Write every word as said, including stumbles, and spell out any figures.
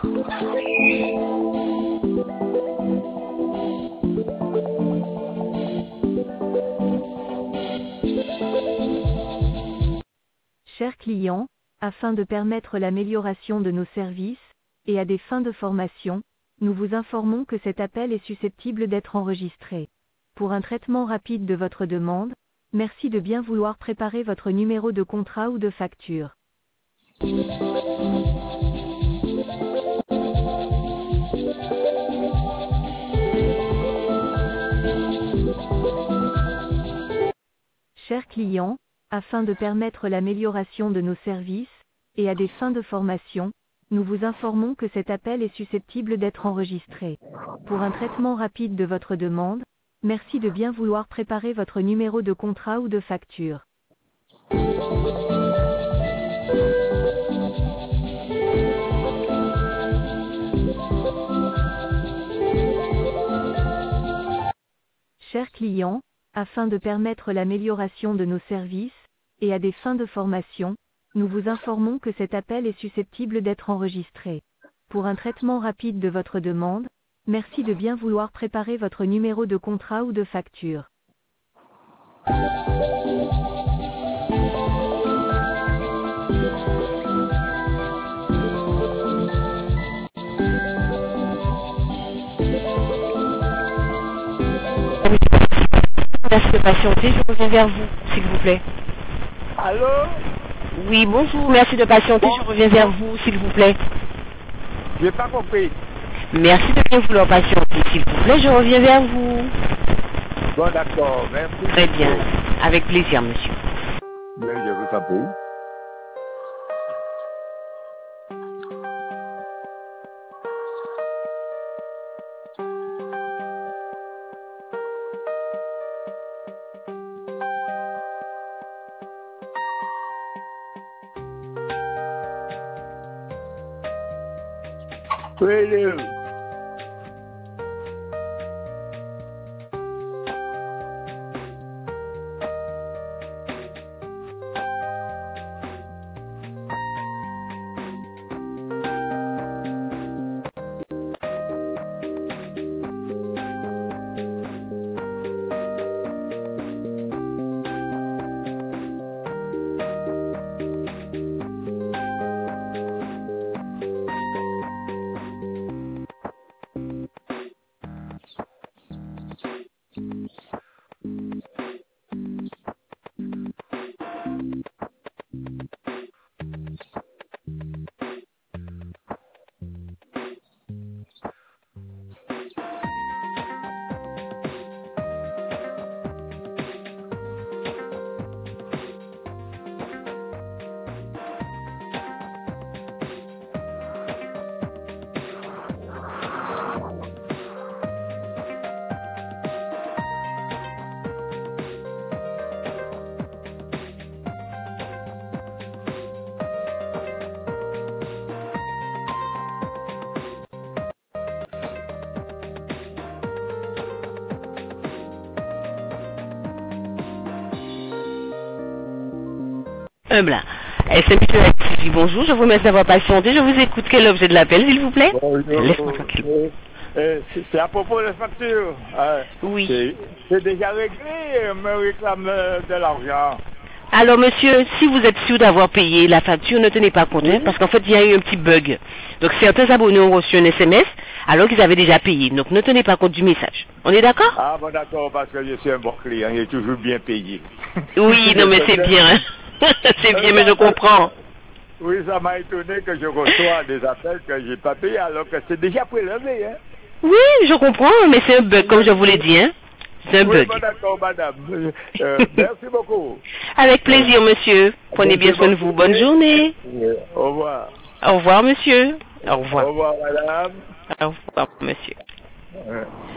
Chers clients, afin de permettre l'amélioration de nos services, et à des fins de formation, nous vous informons que cet appel est susceptible d'être enregistré. Pour un traitement rapide de votre demande, merci de bien vouloir préparer votre numéro de contrat ou de facture. Chers clients, afin de permettre l'amélioration de nos services, et à des fins de formation, nous vous informons que cet appel est susceptible d'être enregistré. Pour un traitement rapide de votre demande, merci de bien vouloir préparer votre numéro de contrat ou de facture. Chers clients, afin de permettre l'amélioration de nos services, et à des fins de formation, nous vous informons que cet appel est susceptible d'être enregistré. Pour un traitement rapide de votre demande, merci de bien vouloir préparer votre numéro de contrat ou de facture. Merci de patienter, je reviens vers vous, s'il vous plaît. Allô? Oui, bonjour, merci de patienter, je reviens vers vous, s'il vous plaît. J'ai pas compris. Merci de bien vouloir patienter, s'il vous plaît, je reviens vers vous. Bon, d'accord, merci. Très bien, avec plaisir, monsieur. Mais je vous t'appeler. Radio. Euh, bla. S M P Activity, bonjour, je vous remercie d'avoir patienté. Je vous écoute. Quel est l'objet de l'appel, s'il vous plaît? Laisse-moi tranquille. Euh, euh, c'est à propos de la facture. Euh, Oui. C'est déjà réglé, on me réclame euh, de l'argent. Alors, monsieur, si vous êtes sûr d'avoir payé la facture, ne tenez pas compte, hein, parce qu'en fait, il y a eu un petit bug. Donc, certains abonnés ont reçu un S M S alors qu'ils avaient déjà payé. Donc, ne tenez pas compte du message. On est d'accord? Ah bon, d'accord, parce que je suis un bon client, il est toujours bien payé. Oui, non, mais c'est bien. C'est bien, mais je comprends. Oui, ça m'a étonné que je reçois des appels que j'ai pas payé alors que c'est déjà prélevé, hein. Oui, je comprends, mais c'est un bug, comme je vous l'ai dit, hein. C'est un oui, bug. Bon, d'accord, madame. Euh, merci beaucoup. Avec plaisir, monsieur. Prenez bien soin de vous. Bonne journée. Au revoir. Au revoir, monsieur. Au revoir. Au revoir, madame. Au revoir, monsieur. Ouais.